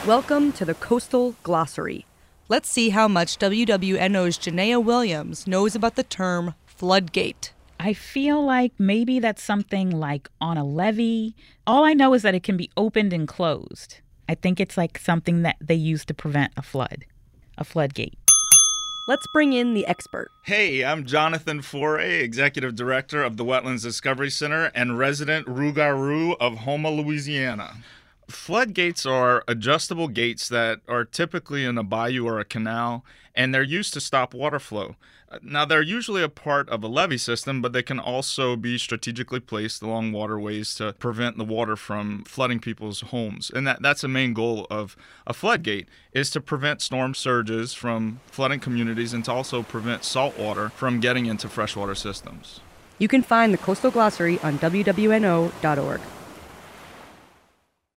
Welcome to the Coastal Glossary. Let's see how much WWNO's Janaea Williams knows about the term floodgate. I feel like maybe that's something like on a levee. All I know is that it can be opened and closed. I think it's like something that they use to prevent a floodgate. Let's bring in the expert. Hey, I'm Jonathan Foray, Executive Director of the Wetlands Discovery Center and resident Rougarou of Houma, Louisiana. Floodgates are adjustable gates that are typically in a bayou or a canal, and they're used to stop water flow. Now, they're usually a part of a levee system, but they can also be strategically placed along waterways to prevent the water from flooding people's homes. And that's the main goal of a floodgate, is to prevent storm surges from flooding communities and to also prevent salt water from getting into freshwater systems. You can find the Coastal Glossary on WWNO.org.